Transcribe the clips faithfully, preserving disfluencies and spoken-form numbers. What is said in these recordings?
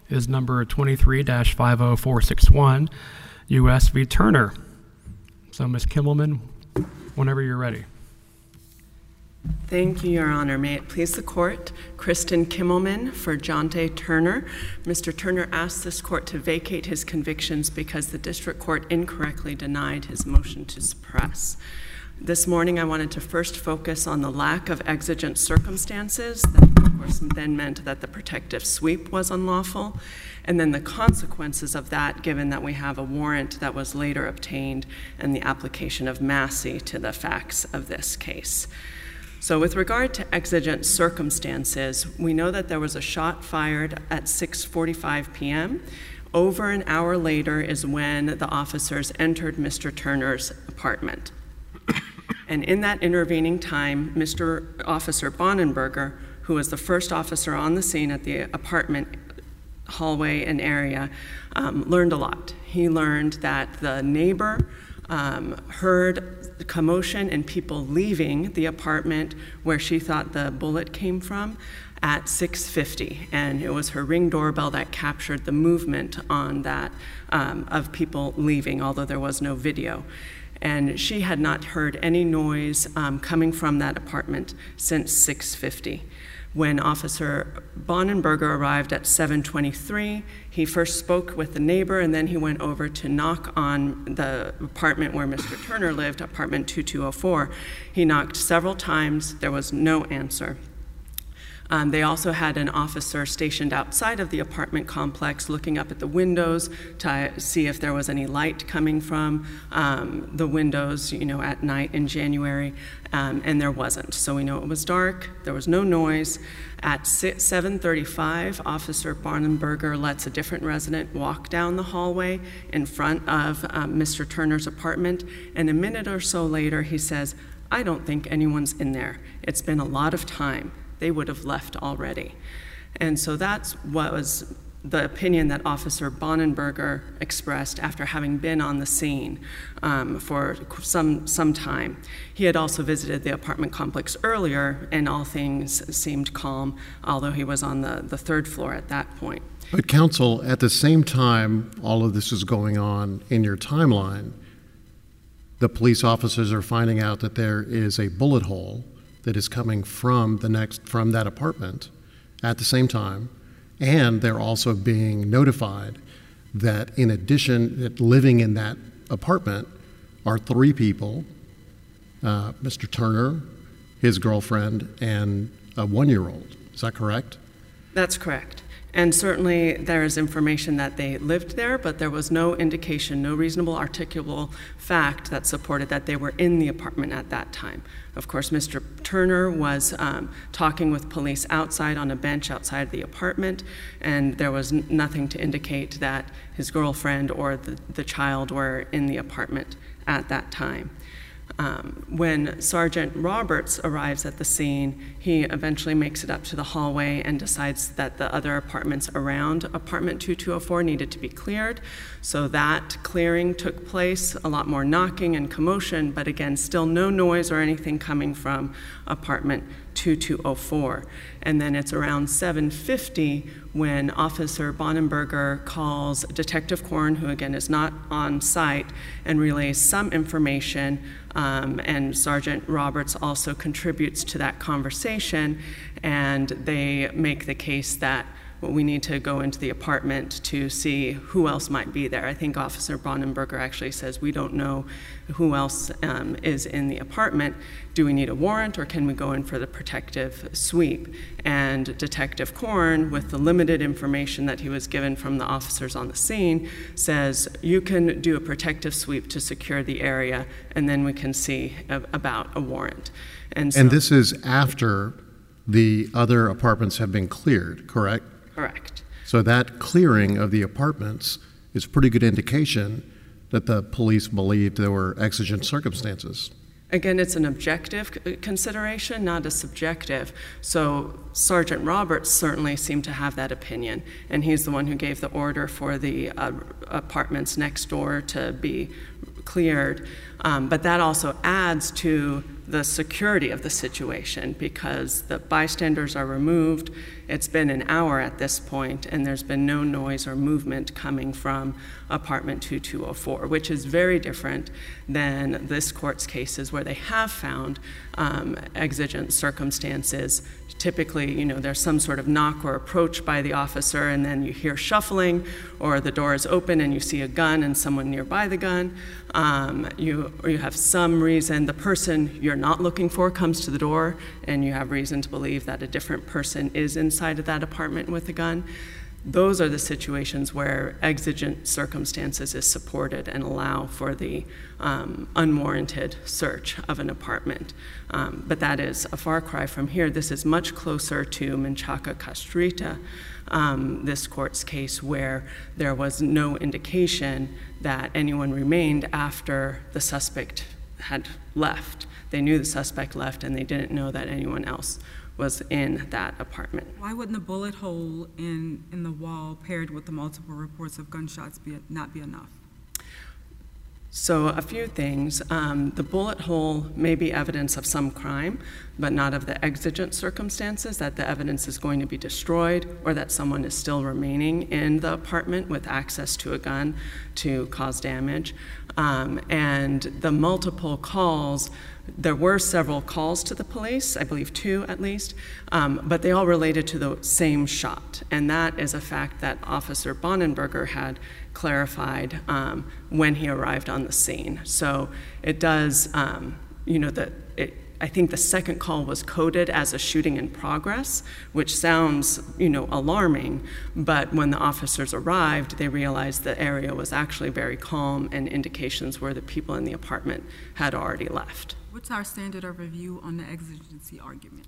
is number twenty-three dash five oh four six one, U S v. Turner. So, Miz Kimmelman, whenever you're ready. Thank you, Your Honor. May it please the Court, Kristen Kimmelman for Jonte Turner. Mister Turner asked this Court to vacate his convictions because the District Court incorrectly denied his motion to suppress. This morning, I wanted to first focus on the lack of exigent circumstances. That, of course, then meant that the protective sweep was unlawful, and then the consequences of that, given that we have a warrant that was later obtained and the application of Massey to the facts of this case. So with regard to exigent circumstances, we know that there was a shot fired at six forty-five p m Over an hour later is when the officers entered Mister Turner's apartment. And in that intervening time, Mister Officer Bonenberger, who was the first officer on the scene at the apartment hallway and area, um, learned a lot. He learned that the neighbor um, heard commotion and people leaving the apartment where she thought the bullet came from at six fifty, and it was her Ring doorbell that captured the movement on that um, of people leaving, although there was no video. And she had not heard any noise um, coming from that apartment since six fifty. When Officer Bonenberger arrived at seven twenty-three, he first spoke with the neighbor, and then he went over to knock on the apartment where Mister Turner lived, apartment two two oh four. He knocked several times. There was no answer. Um, they also had an officer stationed outside of the apartment complex looking up at the windows to see if there was any light coming from um, the windows, you know, at night in January, um, and there wasn't. So we know it was dark, there was no noise. At seven thirty-five, Officer Bonenberger lets a different resident walk down the hallway in front of um, Mister Turner's apartment, and a minute or so later he says, "I don't think anyone's in there. It's been a lot of time. They would have left already." And so that's what was the opinion that Officer Bonenberger expressed after having been on the scene um, for some, some time. He had also visited the apartment complex earlier, and all things seemed calm, although he was on the, the third floor at that point. But counsel, at the same time all of this is going on in your timeline, the police officers are finding out that there is a bullet hole that is coming from the next from that apartment at the same time, and they're also being notified that in addition, that living in that apartment are three people, uh, Mister Turner, his girlfriend, and a one-year-old. Is that correct? That's correct. And certainly there is information that they lived there, but there was no indication, no reasonable articulable fact that supported that they were in the apartment at that time. Of course, Mister Turner was um, talking with police outside on a bench outside the apartment, and there was n- nothing to indicate that his girlfriend or the, the child were in the apartment at that time. Um, when Sergeant Roberts arrives at the scene, he eventually makes it up to the hallway and decides that the other apartments around apartment two two oh four needed to be cleared. So that clearing took place, a lot more knocking and commotion, but again, still no noise or anything coming from apartment two two oh four. And then it's around seven fifty when Officer Bonenberger calls Detective Korn, who again is not on site, and relays some information. Um, and Sergeant Roberts also contributes to that conversation, and they make the case that well, we need to go into the apartment to see who else might be there. I think Officer Bonenberger actually says, we don't know who else um, is in the apartment. Do we need a warrant, or can we go in for the protective sweep? And Detective Korn, with the limited information that he was given from the officers on the scene, says, you can do a protective sweep to secure the area, and then we can see a- about a warrant. And, so, and this is after the other apartments have been cleared, correct? Correct. So that clearing of the apartments is a pretty good indication that the police believed there were exigent circumstances. Again, it's an objective consideration, not a subjective. So Sergeant Roberts certainly seemed to have that opinion, and he's the one who gave the order for the uh, apartments next door to be cleared. Um, but that also adds to the security of the situation because the bystanders are removed. It's been an hour at this point, and there's been no noise or movement coming from apartment two two oh four, which is very different than this court's cases where they have found um, exigent circumstances. Typically, you know, there's some sort of knock or approach by the officer, and then you hear shuffling, or the door is open and you see a gun and someone nearby the gun. Um, you, or you have some reason, the person you're not looking for comes to the door, and you have reason to believe that a different person is inside of that apartment with a gun. Those are the situations where exigent circumstances is supported and allow for the um, unwarranted search of an apartment. Um, but that is a far cry from here. This is much closer to Menchaca Castrita, um, this court's case where there was no indication that anyone remained after the suspect had left. They knew the suspect left, and they didn't know that anyone else was in that apartment. Why wouldn't the bullet hole in, in the wall paired with the multiple reports of gunshots be, not be enough? So a few things. Um, the bullet hole may be evidence of some crime, but not of the exigent circumstances, that the evidence is going to be destroyed or that someone is still remaining in the apartment with access to a gun to cause damage. Um, and the multiple calls, there were several calls to the police, I believe two at least, um, but they all related to the same shot. And that is a fact that Officer Bonenberger had clarified um, when he arrived on the scene. So it does, um, you know, that it, I think the second call was coded as a shooting in progress, which sounds, you know, alarming, but when the officers arrived, they realized the area was actually very calm and indications were that people in the apartment had already left. What's our standard of review on the exigency argument?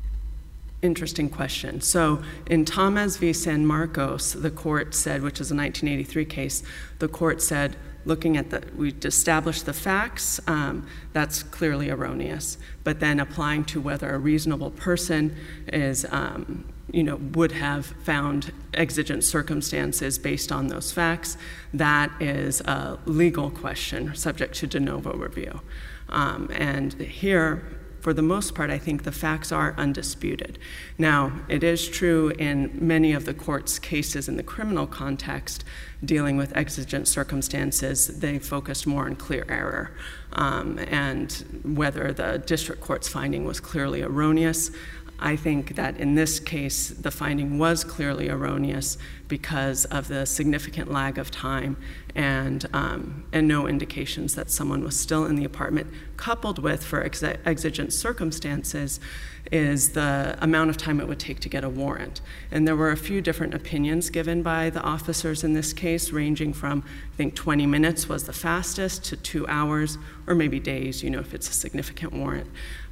Interesting question. So in Thomas v. San Marcos, the court said, which is a nineteen eighty-three case, the court said, looking at the, we established the facts, um, that's clearly erroneous. But then applying to whether a reasonable person is, um, you know, would have found exigent circumstances based on those facts, that is a legal question subject to de novo review. Um, and here, for the most part, I think the facts are undisputed. Now, it is true in many of the court's cases in the criminal context dealing with exigent circumstances, they focused more on clear error um, and whether the district court's finding was clearly erroneous. I think that in this case, the finding was clearly erroneous because of the significant lag of time and, um, and no indications that someone was still in the apartment, coupled with, for ex exigent circumstances, is the amount of time it would take to get a warrant. And there were a few different opinions given by the officers in this case, ranging from, I think, twenty minutes was the fastest to two hours, or maybe days, you know, if it's a significant warrant.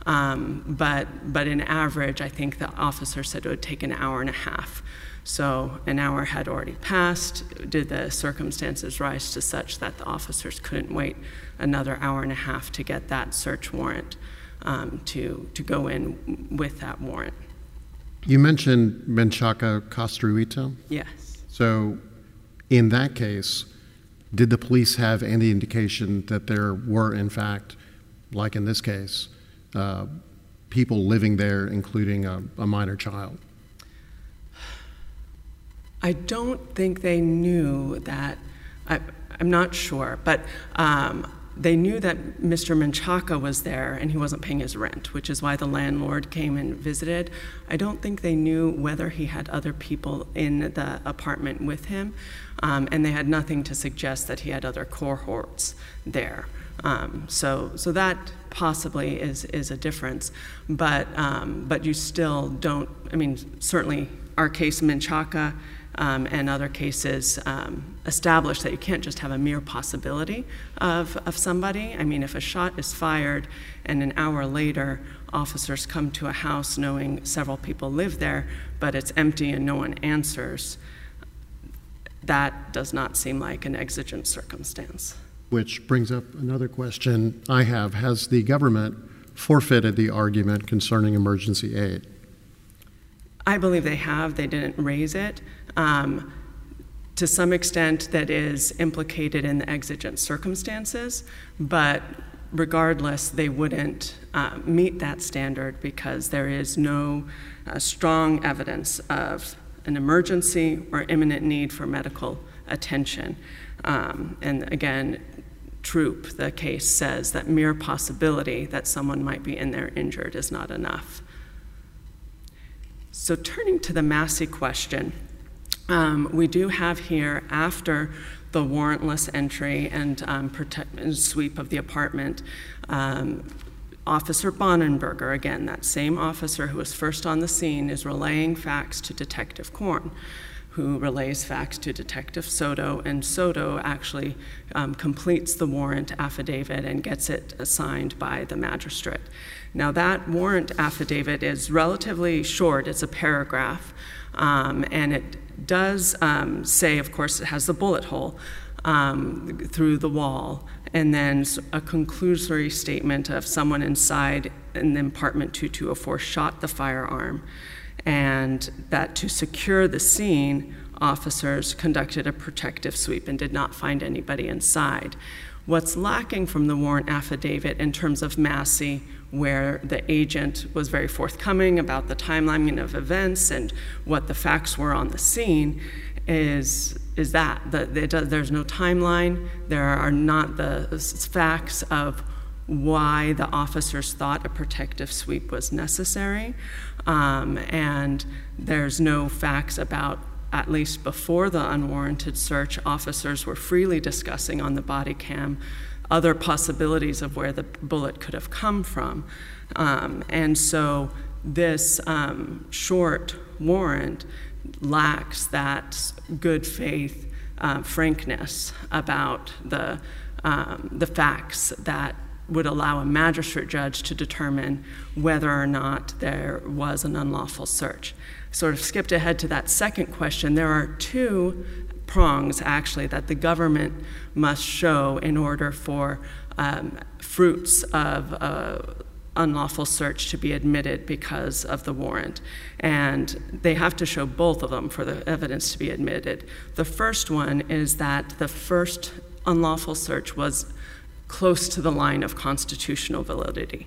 Um, but, but in average, I think the officer said it would take an hour and a half. So an hour had already passed. Did the circumstances rise to such that the officers couldn't wait another hour and a half to get that search warrant um, to, to go in with that warrant? You mentioned Menchaca Castruita. Yes. So in that case, did the police have any indication that there were, in fact, like in this case, uh, people living there, including a, a minor child? I don't think they knew that. I, I'm not sure, but um, they knew that Mister Menchaca was there and he wasn't paying his rent, which is why the landlord came and visited. I don't think they knew whether he had other people in the apartment with him, um, and they had nothing to suggest that he had other cohorts there. Um, so, so that possibly is is a difference, but um, but you still don't. I mean, certainly our case Menchaca um, and other cases um, establish that you can't just have a mere possibility of of somebody. I mean, if a shot is fired and an hour later officers come to a house knowing several people live there, but it's empty and no one answers, that does not seem like an exigent circumstance. Which brings up another question I have. Has the government forfeited the argument concerning emergency aid? I believe they have. They didn't raise it. Um, to some extent, that is implicated in the exigent circumstances, but regardless, they wouldn't uh, meet that standard because there is no uh, strong evidence of an emergency or imminent need for medical attention. Um, and again, Troop, the case, says that mere possibility that someone might be in there injured is not enough. So turning to the Massey question, um, we do have here, after the warrantless entry and, um, protect, and sweep of the apartment, um, Officer Bonenberger, again, that same officer who was first on the scene, is relaying facts to Detective Korn, who relays facts to Detective Soto, and Soto actually um, completes the warrant affidavit and gets it signed by the magistrate. Now, that warrant affidavit is relatively short. It's a paragraph, um, and it does um, say, of course, it has the bullet hole um, through the wall, and then a conclusory statement of someone inside in the apartment two two oh four shot the firearm, and that to secure the scene, officers conducted a protective sweep and did not find anybody inside. What's lacking from the warrant affidavit in terms of Massey, where the agent was very forthcoming about the timeline of events and what the facts were on the scene, is is that the, the, there's no timeline. There are not the facts of why the officers thought a protective sweep was necessary, um, and there's no facts about, at least before the unwarranted search, officers were freely discussing on the body cam other possibilities of where the bullet could have come from. Um, and so this um, short warrant lacks that good faith uh, frankness about the, um, the facts that would allow a magistrate judge to determine whether or not there was an unlawful search. Sort of skipped ahead to that second question. There are two prongs, actually, that the government must show in order for um, fruits of uh, unlawful search to be admitted because of the warrant. And they have to show both of them for the evidence to be admitted. The first one is that the first unlawful search was close to the line of constitutional validity.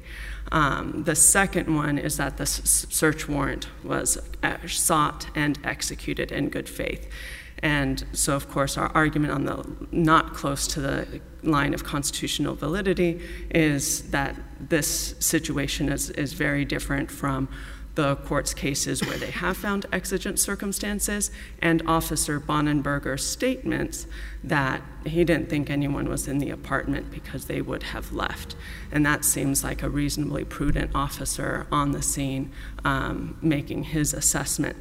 Um, the second one is that the s- search warrant was uh, sought and executed in good faith. And so, of course, our argument on the not close to the line of constitutional validity is that this situation is, is very different from the court's cases where they have found exigent circumstances, and Officer Bonenberger's statements that he didn't think anyone was in the apartment because they would have left. And that seems like a reasonably prudent officer on the scene um, making his assessment.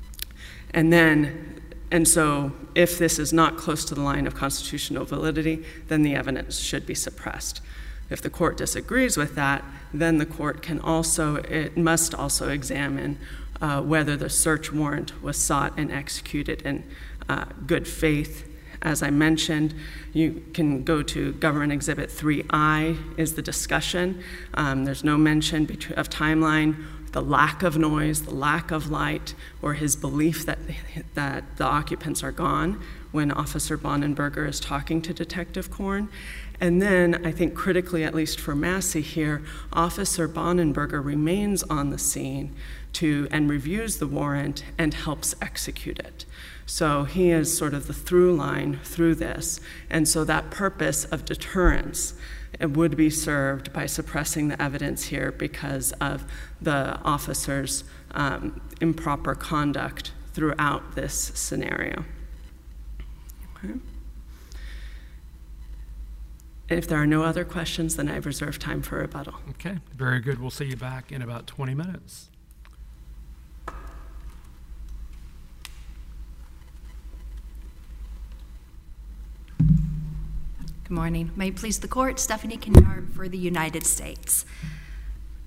And then, and so if this is not close to the line of constitutional validity, then the evidence should be suppressed. If the court disagrees with that, then the court can also, it must also examine uh, whether the search warrant was sought and executed in uh, good faith. As I mentioned, you can go to Government Exhibit three I is the discussion. Um, there's no mention between, of timeline, the lack of noise, the lack of light, or his belief that, that the occupants are gone when Officer Bonenberger is talking to Detective Korn. And then, I think critically, at least for Massey here, Officer Bonenberger remains on the scene to and reviews the warrant and helps execute it. So he is sort of the through line through this. And so that purpose of deterrence would be served by suppressing the evidence here because of the officer's um, improper conduct throughout this scenario. Okay. If there are no other questions, then I've reserved time for rebuttal. Okay, very good. We'll see you back in about twenty minutes. Good morning. May it please the court, Stephanie Kenyard for the United States.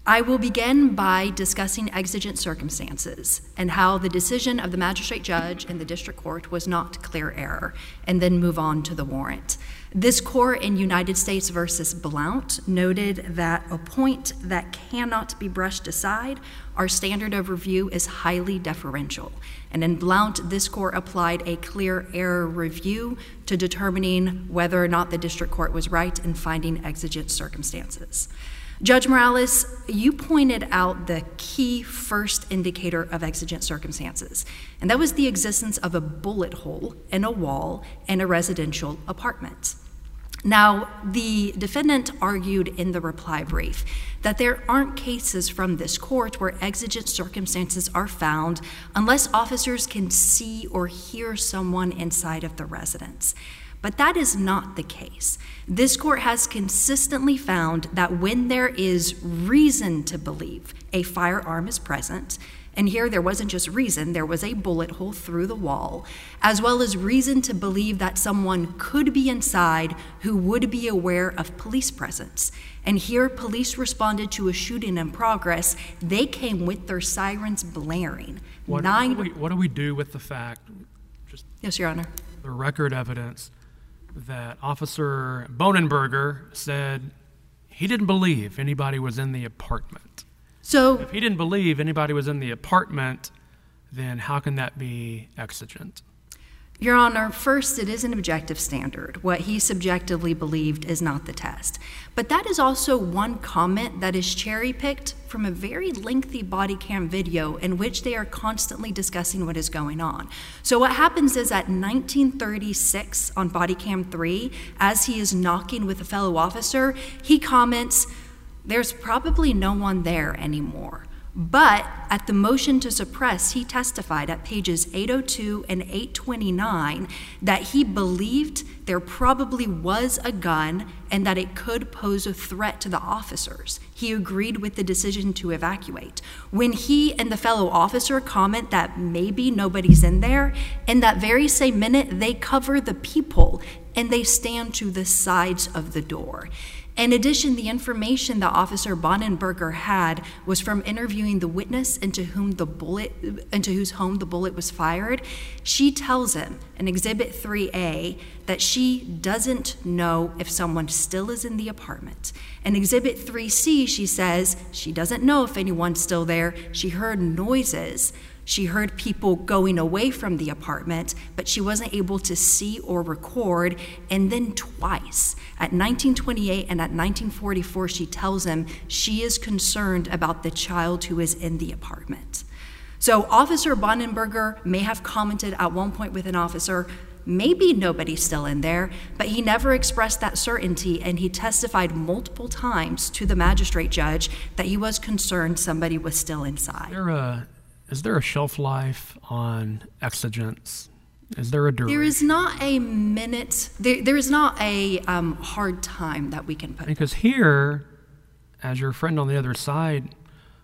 I will begin by discussing exigent circumstances and how the decision of the magistrate judge and the district court was not clear error, and then move on to the warrant. This court in United States versus Blount noted that a point that cannot be brushed aside, our standard of review is highly deferential. And in Blount, this court applied a clear error review to determining whether or not the district court was right in finding exigent circumstances. Judge Morales, you pointed out the key first indicator of exigent circumstances, and that was the existence of a bullet hole in a wall in a residential apartment. Now, the defendant argued in the reply brief that there aren't cases from this court where exigent circumstances are found unless officers can see or hear someone inside of the residence. But that is not the case. This court has consistently found that when there is reason to believe a firearm is present, and here there wasn't just reason, there was a bullet hole through the wall, as well as reason to believe that someone could be inside who would be aware of police presence. And here police responded to a shooting in progress. They came with their sirens blaring. What, Nine... what, do we, what do we do with the fact, just Yes, Your Honor. the record evidence, that Officer Bonenberger said he didn't believe anybody was in the apartment? So, If he didn't believe anybody was in the apartment, then how can that be exigent? Your Honor, first, it is an objective standard. What he subjectively believed is not the test. But that is also one comment that is cherry-picked from a very lengthy body cam video in which they are constantly discussing what is going on. So what happens is at nineteen thirty-six on body cam three, as he is knocking with a fellow officer, he comments, "There's probably no one there anymore." But at the motion to suppress, he testified at pages eight oh two and eight twenty-nine that he believed there probably was a gun and that it could pose a threat to the officers. He agreed with the decision to evacuate. When he and the fellow officer comment that maybe nobody's in there, in that very same minute, they cover the peephole and they stand to the sides of the door. In addition, the information that Officer Bonenberger had was from interviewing the witness into whom the bullet, into whose home the bullet was fired. She tells him in Exhibit three A that she doesn't know if someone still is in the apartment. In Exhibit three C, she says she doesn't know if anyone's still there. She heard noises. She heard people going away from the apartment, but she wasn't able to see or record. And then twice, at nineteen twenty-eight and at nineteen forty-four, she tells him she is concerned about the child who is in the apartment. So Officer Bonenberger may have commented at one point with an officer, maybe nobody's still in there, but he never expressed that certainty, and he testified multiple times to the magistrate judge that he was concerned somebody was still inside. There a Is there a shelf life on exigence? Is there a duration? There is not a minute, there, there is not a um, hard time that we can put. Because here, as your friend on the other side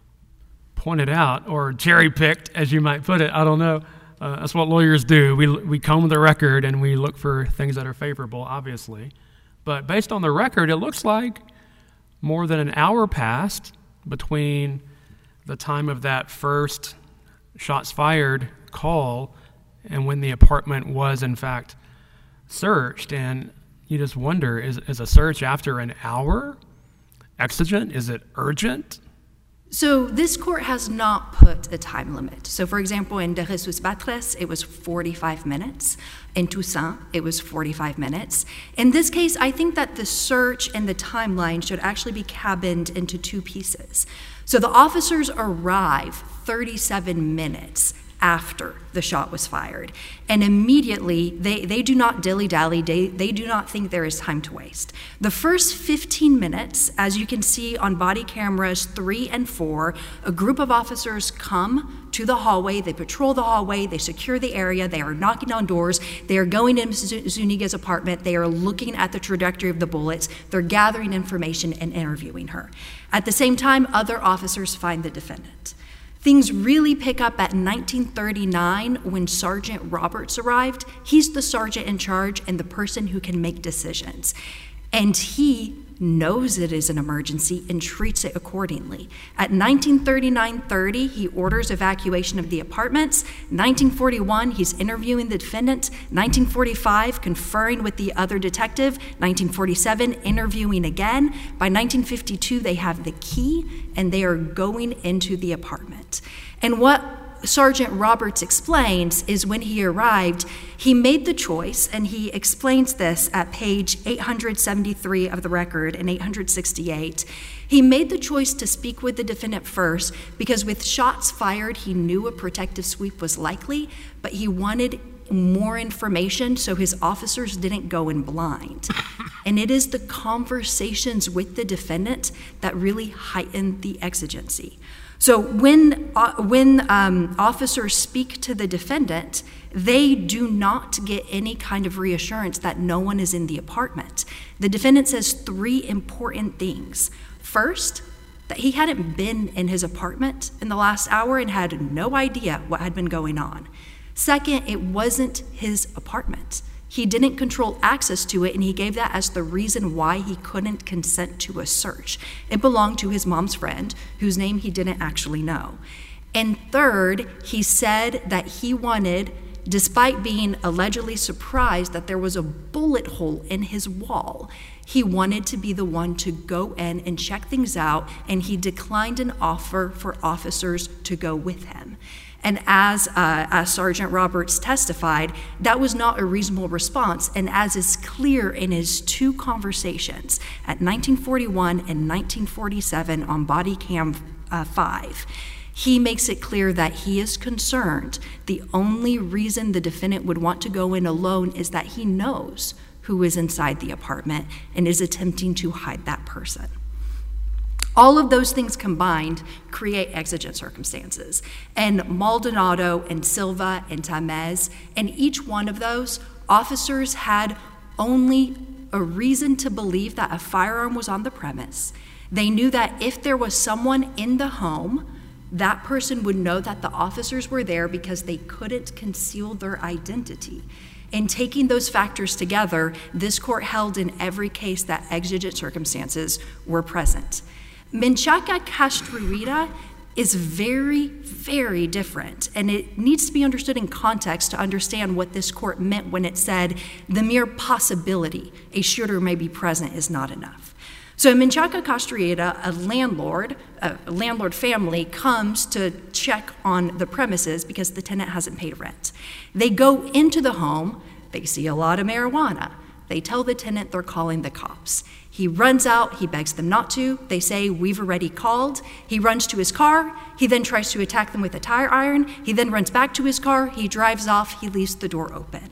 pointed out, or cherry-picked, as you might put it, I don't know, uh, that's what lawyers do. We, we comb the record and we look for things that are favorable, obviously. But based on the record, it looks like more than an hour passed between the time of that first shots fired call and when the apartment was in fact searched. And you just wonder, is, is a search after an hour exigent? Is it urgent? So this court has not put a time limit. So for example, in De Jesus Batres, it was forty-five minutes. In Toussaint, it was forty-five minutes. In this case, I think that the search and the timeline should actually be cabined into two pieces. So the officers arrive thirty-seven minutes after the shot was fired. And immediately, they, they do not dilly-dally, they, they do not think there is time to waste. The first fifteen minutes, as you can see on body cameras three and four, a group of officers come to the hallway, they patrol the hallway, they secure the area, they are knocking on doors, they are going into Zuniga's apartment, they are looking at the trajectory of the bullets, they're gathering information and interviewing her. At the same time, other officers find the defendant. Things really pick up at nineteen thirty-nine when Sergeant Roberts arrived. He's the sergeant in charge and the person who can make decisions. And he knows it is an emergency and treats it accordingly. At nineteen thirty-nine thirty, he orders evacuation of the apartments. nineteen forty-one, he's interviewing the defendant. nineteen forty-five, conferring with the other detective. nineteen forty-seven, interviewing again. By nineteen fifty-two, they have the key and they are going into the apartment. And what Sergeant Roberts explains is when he arrived, he made the choice, and he explains this at page eight hundred seventy-three of the record and eight hundred sixty-eight. He made the choice to speak with the defendant first because with shots fired, he knew a protective sweep was likely, but he wanted more information so his officers didn't go in blind. And it is the conversations with the defendant that really heighten the exigency. So when, uh, when um, officers speak to the defendant, they do not get any kind of reassurance that no one is in the apartment. The defendant says three important things. First, that he hadn't been in his apartment in the last hour and had no idea what had been going on. Second, it wasn't his apartment. He didn't control access to it, and he gave that as the reason why he couldn't consent to a search. It belonged to his mom's friend, whose name he didn't actually know. And third, he said that he wanted, despite being allegedly surprised that there was a bullet hole in his wall, he wanted to be the one to go in and check things out, and he declined an offer for officers to go with him. And as, uh, as Sergeant Roberts testified, that was not a reasonable response. And as is clear in his two conversations at nineteen forty-one and nineteen forty-seven on body cam uh, five, he makes it clear that he is concerned. The only reason the defendant would want to go in alone is that he knows who is inside the apartment and is attempting to hide that person. All of those things combined create exigent circumstances. And Maldonado and Silva and Tamez, and each one of those, officers had only a reason to believe that a firearm was on the premise. They knew that if there was someone in the home, that person would know that the officers were there because they couldn't conceal their identity. In taking those factors together, this court held in every case that exigent circumstances were present. Menchaca Castruita is very, very different, and it needs to be understood in context to understand what this court meant when it said the mere possibility a shooter may be present is not enough. So in Menchaca Castruita, a landlord, a landlord family comes to check on the premises because the tenant hasn't paid rent. They go into the home, they see a lot of marijuana. They tell the tenant they're calling the cops. He runs out, he begs them not to. They say, we've already called. He runs to his car. He then tries to attack them with a tire iron. He then runs back to his car. He drives off. He leaves the door open.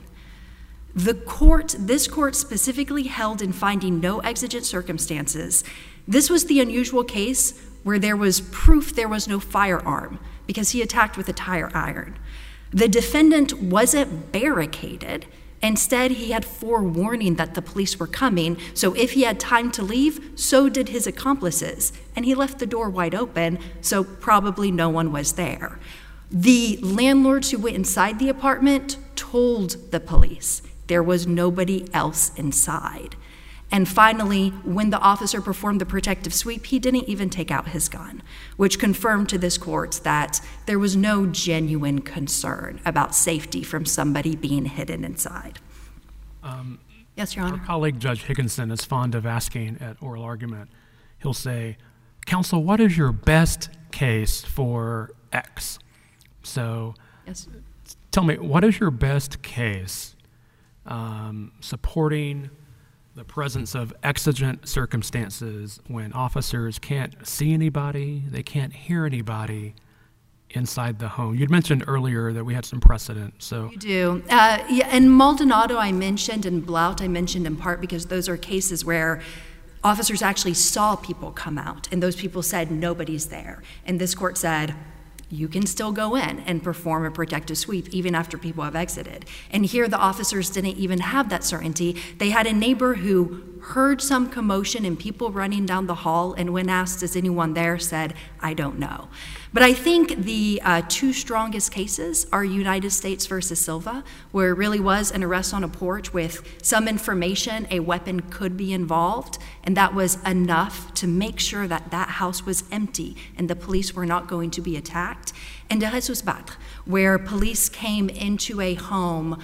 The court, this court specifically held in finding no exigent circumstances. This was the unusual case where there was proof there was no firearm because he attacked with a tire iron. The defendant wasn't barricaded. Instead, he had forewarning that the police were coming, so if he had time to leave, so did his accomplices. And he left the door wide open, so probably no one was there. The landlords who went inside the apartment told the police there was nobody else inside. And finally, when the officer performed the protective sweep, he didn't even take out his gun, which confirmed to this court that there was no genuine concern about safety from somebody being hidden inside. Um, yes, Your Honor. Our colleague Judge Higginson is fond of asking at oral argument, he'll say, counsel, what is your best case for X? So yes. Tell me, what is your best case um, supporting the presence of exigent circumstances when officers can't see anybody, they can't hear anybody inside the home? You'd mentioned earlier that we had some precedent, so. You do. Uh, yeah, and Maldonado I mentioned and Blount I mentioned in part because those are cases where officers actually saw people come out and those people said nobody's there. And this court said, you can still go in and perform a protective sweep even after people have exited. And here the officers didn't even have that certainty. They had a neighbor who heard some commotion and people running down the hall and when asked, is anyone there, said, I don't know. But I think the uh, two strongest cases are United States versus Silva, where it really was an arrest on a porch with some information a weapon could be involved, and that was enough to make sure that that house was empty and the police were not going to be attacked. And De Jesus Batre, where police came into a home,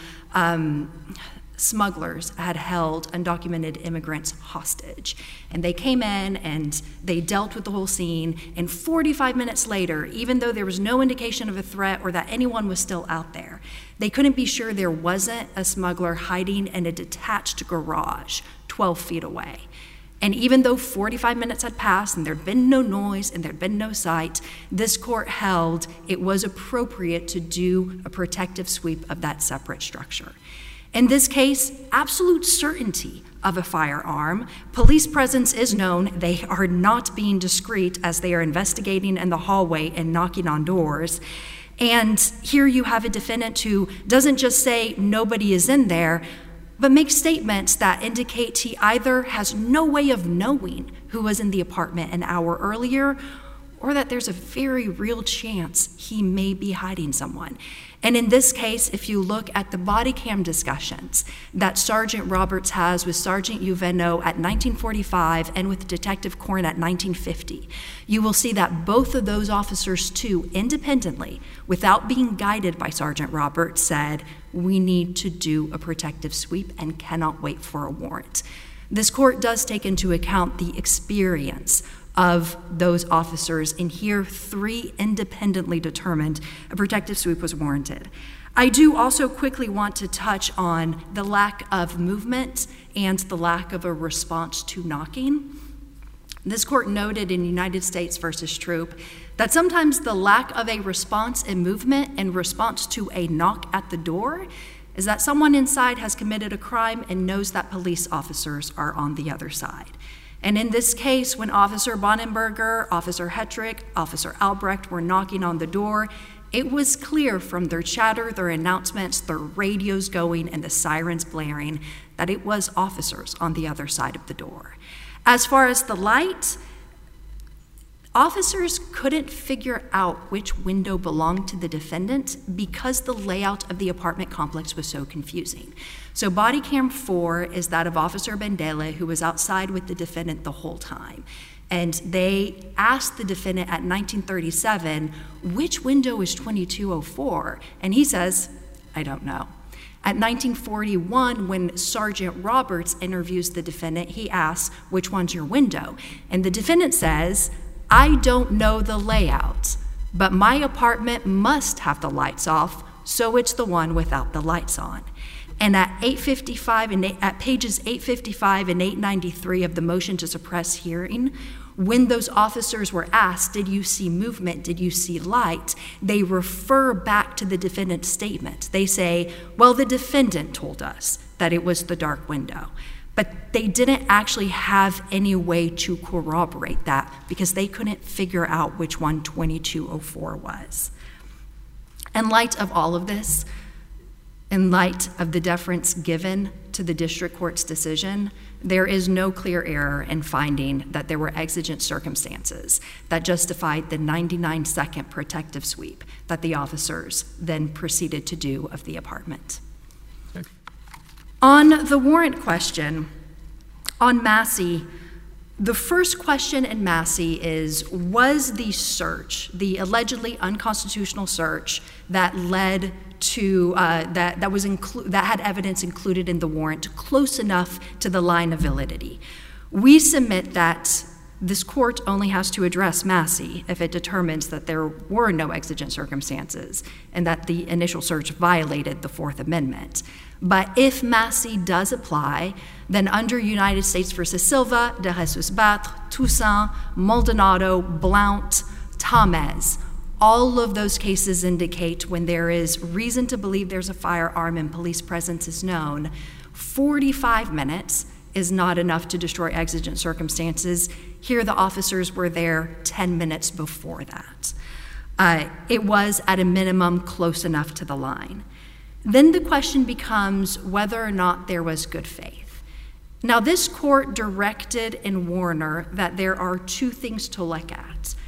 um, smugglers had held undocumented immigrants hostage. And they came in and they dealt with the whole scene. And forty-five minutes later, even though there was no indication of a threat or that anyone was still out there, they couldn't be sure there wasn't a smuggler hiding in a detached garage twelve feet away. And even though forty-five minutes had passed and there'd been no noise and there'd been no sight, this court held it was appropriate to do a protective sweep of that separate structure. In this case, absolute certainty of a firearm. Police presence is known. They are not being discreet as they are investigating in the hallway and knocking on doors. And here you have a defendant who doesn't just say nobody is in there, but makes statements that indicate he either has no way of knowing who was in the apartment an hour earlier, or that there's a very real chance he may be hiding someone. And in this case, if you look at the body cam discussions that Sergeant Roberts has with Sergeant Uveno at nineteen forty-five and with Detective Korn at nineteen fifty, you will see that both of those officers too, independently, without being guided by Sergeant Roberts, said, we need to do a protective sweep and cannot wait for a warrant. This court does take into account the experience of those officers, and here three independently determined a protective sweep was warranted. I do also quickly want to touch on the lack of movement and the lack of a response to knocking. This court noted in United States versus Troop that sometimes the lack of a response and movement in response to a knock at the door is that someone inside has committed a crime and knows that police officers are on the other side. And in this case, when Officer Bonenberger, Officer Hetrick, Officer Albrecht were knocking on the door, it was clear from their chatter, their announcements, their radios going, and the sirens blaring that it was officers on the other side of the door. As far as the light, officers couldn't figure out which window belonged to the defendant because the layout of the apartment complex was so confusing. So body cam four is that of Officer Bendele, who was outside with the defendant the whole time. And they asked the defendant at nineteen thirty-seven, which window is twenty-two oh four? And he says, I don't know. At nineteen forty-one, when Sergeant Roberts interviews the defendant, he asks, which one's your window? And the defendant says, I don't know the layout, but my apartment must have the lights off, so it's the one without the lights on. And at eight fifty-five and eight, at pages eight fifty-five and eight ninety-three of the motion to suppress hearing, when those officers were asked, did you see movement, did you see light, they refer back to the defendant's statement. They say, well, the defendant told us that it was the dark window. But they didn't actually have any way to corroborate that because they couldn't figure out which one twenty-two oh four was. In light of all of this, in light of the deference given to the district court's decision, there is no clear error in finding that there were exigent circumstances that justified the ninety-nine second protective sweep that the officers then proceeded to do of the apartment. Okay. On the warrant question, on Massey, the first question in Massey is, was the search, the allegedly unconstitutional search that led to, uh, that, that, was inclu- that had evidence included in the warrant, close enough to the line of validity? We submit that this court only has to address Massey if it determines that there were no exigent circumstances and that the initial search violated the Fourth Amendment. But if Massey does apply, then under United States versus Silva, De Jesus Batre, Toussaint, Maldonado, Blount, Tamez, all of those cases indicate when there is reason to believe there's a firearm and police presence is known, forty-five minutes is not enough to destroy exigent circumstances. Here the officers were there ten minutes before that. Uh, it was at a minimum close enough to the line. Then the question becomes whether or not there was good faith. Now, this court directed in Warner that there are two things to look at.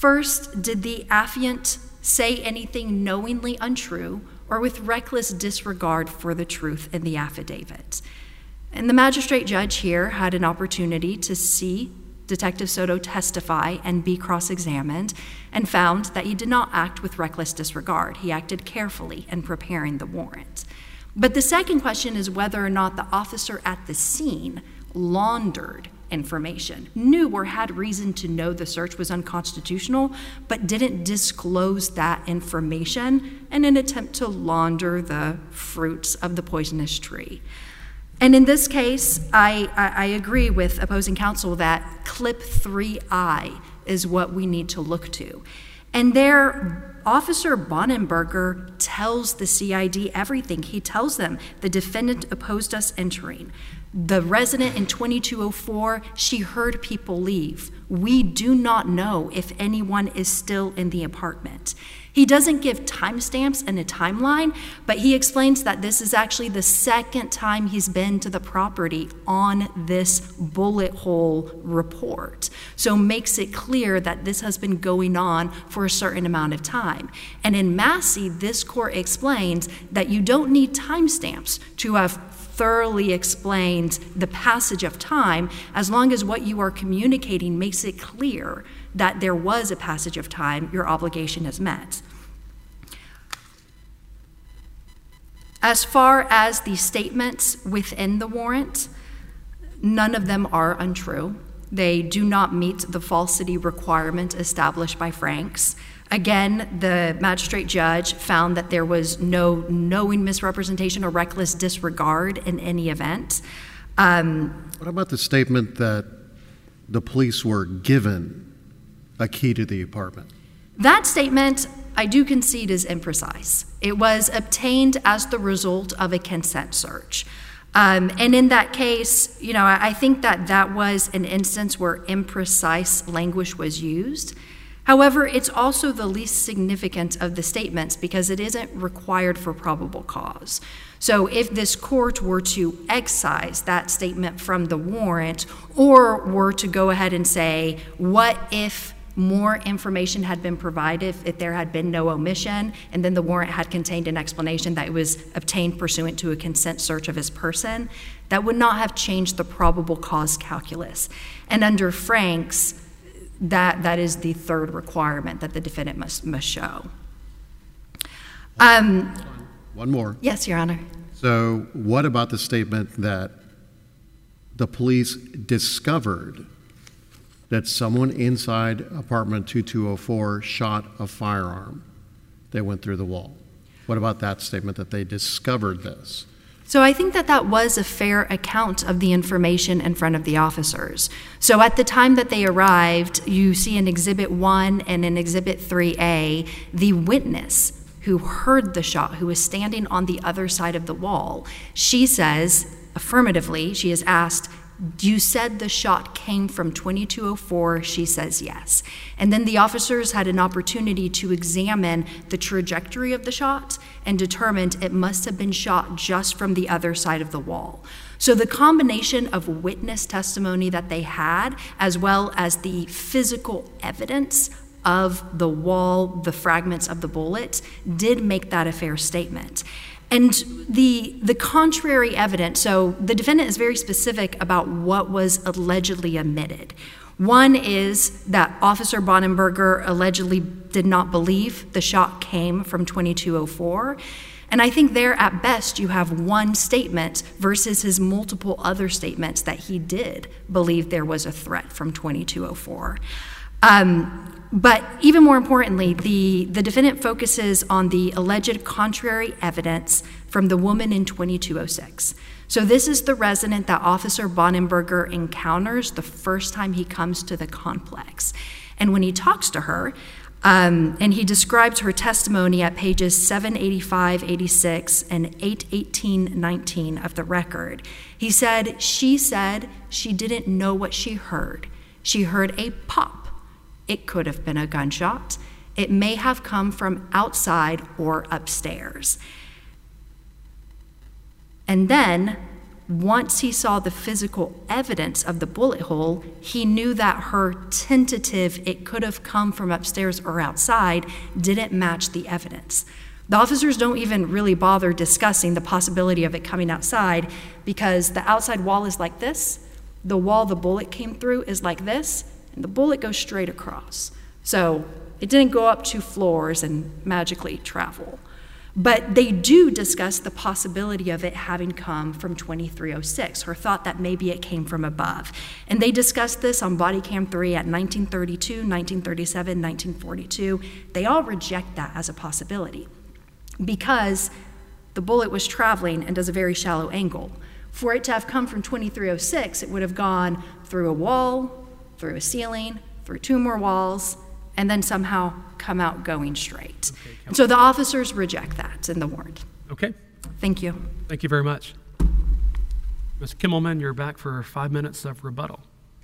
First, did the affiant say anything knowingly untrue or with reckless disregard for the truth in the affidavit? And the magistrate judge here had an opportunity to see Detective Soto testify and be cross-examined, and found that he did not act with reckless disregard. He acted carefully in preparing the warrant. But the second question is whether or not the officer at the scene laundered information, knew or had reason to know the search was unconstitutional, but didn't disclose that information in an attempt to launder the fruits of the poisonous tree. And in this case, I, I, I agree with opposing counsel that clip three I is what we need to look to. And there, Officer Bonenberger tells the C I D everything. He tells them the defendant opposed us entering. The resident in twenty-two oh four, she heard people leave. We do not know if anyone is still in the apartment. He doesn't give timestamps and a timeline, but he explains that this is actually the second time he's been to the property on this bullet hole report. So makes it clear that this has been going on for a certain amount of time. And in Massey, this court explains that you don't need timestamps to have thoroughly explained the passage of time, as long as what you are communicating makes it clear that there was a passage of time, your obligation is met. As far as the statements within the warrant, none of them are untrue. They do not meet the falsity requirement established by Franks. Again, the magistrate judge found that there was no knowing misrepresentation or reckless disregard in any event. Um, what about the statement that the police were given a key to the apartment? That statement, I do concede, is imprecise. It was obtained as the result of a consent search. Um, and in that case, you know, I, I think that that was an instance where imprecise language was used. However, it's also the least significant of the statements because it isn't required for probable cause. So if this court were to excise that statement from the warrant, or were to go ahead and say, what if more information had been provided, if there had been no omission, and then the warrant had contained an explanation that it was obtained pursuant to a consent search of his person, that would not have changed the probable cause calculus. And under Franks, that that is the third requirement that the defendant must must show. Um, One more. yes, Your Honor. So what about the statement that the police discovered that someone inside apartment two two oh four shot a firearm that went through the wall? What about that statement that they discovered this? So I think that that was a fair account of the information in front of the officers. So at the time that they arrived, you see in Exhibit one and in Exhibit three A, the witness who heard the shot, who was standing on the other side of the wall, she says affirmatively, she is asked, you said the shot came from twenty-two oh four. She says yes. And then the officers had an opportunity to examine the trajectory of the shot and determined it must have been shot just from the other side of the wall. So the combination of witness testimony that they had, as well as the physical evidence of the wall, the fragments of the bullet, did make that a fair statement. And the the contrary evidence, so the defendant is very specific about what was allegedly omitted. One is that Officer Bonenberger allegedly did not believe the shot came from twenty-two oh four. And I think there, at best, you have one statement versus his multiple other statements that he did believe there was a threat from twenty-two oh four. Um, But even more importantly, the, the defendant focuses on the alleged contrary evidence from the woman in twenty-two oh six. So this is the resident that Officer Bonenberger encounters the first time he comes to the complex. And when he talks to her, um, and he describes her testimony at pages seven eighty-five, eighty-six, and eight eighteen, nineteen of the record, he said, she said she didn't know what she heard. She heard a pop. It could have been a gunshot. It may have come from outside or upstairs. And then once he saw the physical evidence of the bullet hole, he knew that her tentative, it could have come from upstairs or outside, didn't match the evidence. The officers don't even really bother discussing the possibility of it coming outside because the outside wall is like this, the wall the bullet came through is like this, and the bullet goes straight across. So it didn't go up two floors and magically travel. But they do discuss the possibility of it having come from twenty-three oh six, her thought that maybe it came from above. And they discussed this on body cam three at nineteen thirty-two, nineteen thirty-seven, nineteen forty-two. They all reject that as a possibility because the bullet was traveling and does a very shallow angle. For it to have come from twenty-three oh six, it would have gone through a wall, through a ceiling, through two more walls, and then somehow come out going straight. Okay, and so the officers reject that in the warrant. Okay. Thank you. Thank you very much. Miz Kimmelman, you're back for five minutes of rebuttal.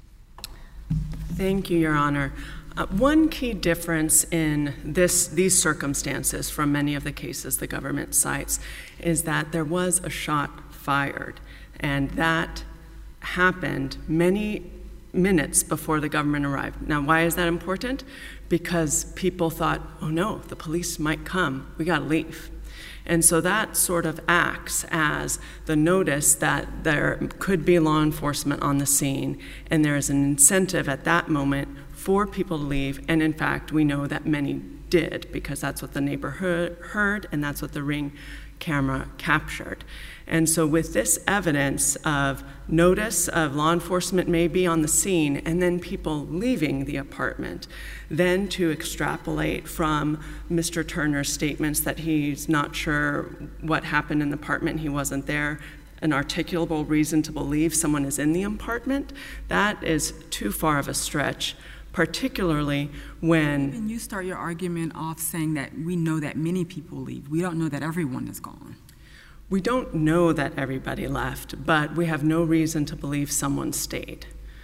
Thank you, Your Honor. Uh, one key difference in this, these circumstances from many of the cases the government cites is that there was a shot fired, and that happened many minutes before the government arrived. Now, why is that important? Because people thought, oh no, the police might come, we gotta leave. And so that sort of acts as the notice that there could be law enforcement on the scene, and there is an incentive at that moment for people to leave, and in fact, we know that many did, because that's what the neighborhood heard, and that's what the Ring camera captured. And so with this evidence of notice of law enforcement may be on the scene and then people leaving the apartment, then to extrapolate from Mister Turner's statements that he's not sure what happened in the apartment, he wasn't there, an articulable reason to believe someone is in the apartment, that is too far of a stretch, particularly when... And you start your argument off saying that we know that many people leave. We don't know that everyone is gone. We don't know that everybody left, but we have no reason to believe someone stayed.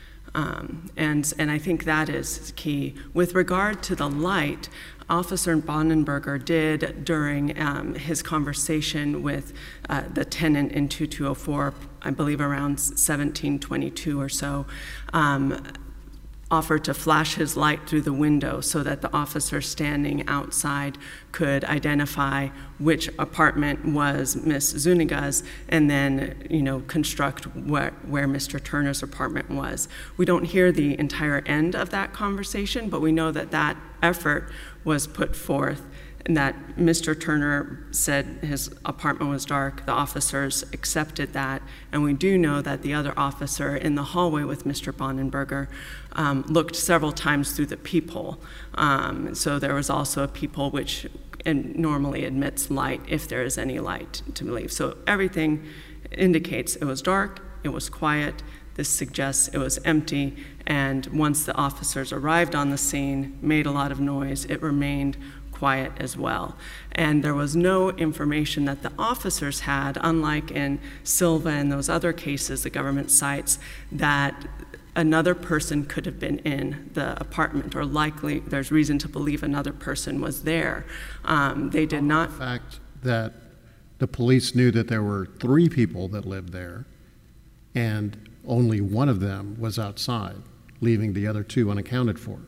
Um, and, and I think that is key. With regard to the light, Officer Bonenberger did, during um, his conversation with uh, the tenant in two two oh four, I believe around seventeen twenty-two or so, um, offered to flash his light through the window so that the officer standing outside could identify which apartment was Miss Zuniga's and then, you know, construct where, where Mister Turner's apartment was. We don't hear the entire end of that conversation, but we know that that effort was put forth and that Mister Turner said his apartment was dark. The officers accepted that, and we do know that the other officer in the hallway with Mister Bonenberger um, looked several times through the peephole. Um, so there was also a peephole which and normally admits light if there is any light to leave. So everything indicates it was dark, it was quiet. This suggests it was empty, and once the officers arrived on the scene, made a lot of noise, it remained quiet as well. And there was no information that the officers had, unlike in Silva and those other cases the government cites, that another person could have been in the apartment, or likely there's reason to believe another person was there. Um, they did not. The fact that the police knew that there were three people that lived there, and only one of them was outside, leaving the other two unaccounted for.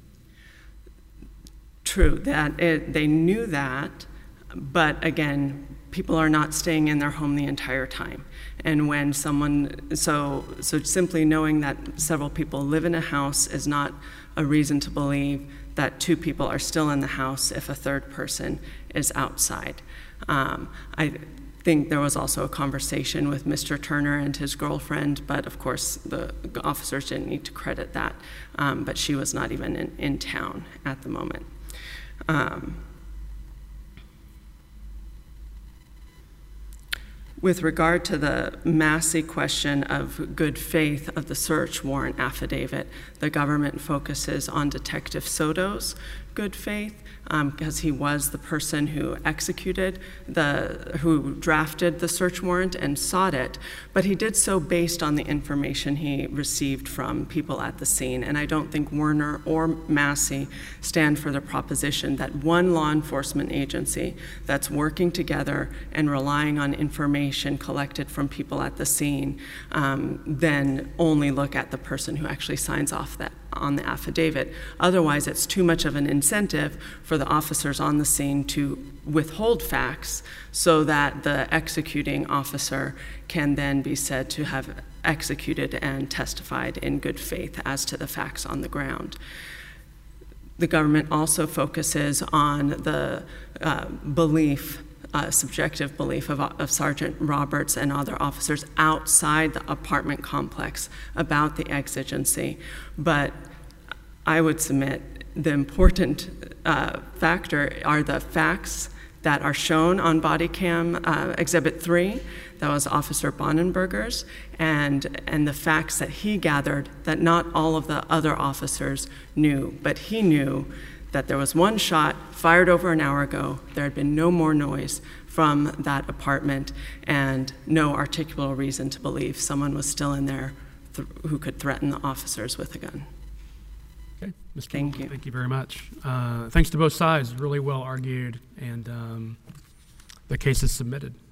True, that it, they knew that, but again, people are not staying in their home the entire time. And when someone, so, so simply knowing that several people live in a house is not a reason to believe that two people are still in the house if a third person is outside. Um, I think there was also a conversation with Mister Turner and his girlfriend, but of course the officers didn't need to credit that, um, but she was not even in, in town at the moment. Um, with regard to the Massey question of good faith of the search warrant affidavit, the government focuses on Detective Soto's good faith, um, because he was the person who executed the, who drafted the search warrant and sought it, but he did so based on the information he received from people at the scene. And I don't think Werner or Massey stand for the proposition that one law enforcement agency that's working together and relying on information collected from people at the scene um, then only look at the person who actually signs off that on the affidavit. Otherwise, it's too much of an incentive for the officers on the scene to withhold facts so that the executing officer can then be said to have executed and testified in good faith as to the facts on the ground. The government also focuses on the uh, belief Uh, subjective belief of, of Sergeant Roberts and other officers outside the apartment complex about the exigency. But I would submit the important uh, factor are the facts that are shown on body cam uh, exhibit three, that was Officer Bonenberger's, and, and the facts that he gathered that not all of the other officers knew, but he knew that there was one shot fired over an hour ago, there had been no more noise from that apartment, and no articulable reason to believe someone was still in there th- who could threaten the officers with a gun. Okay, Miz Thank Kimmel, you. Thank you very much. Uh, thanks to both sides, really well argued, and um, the case is submitted.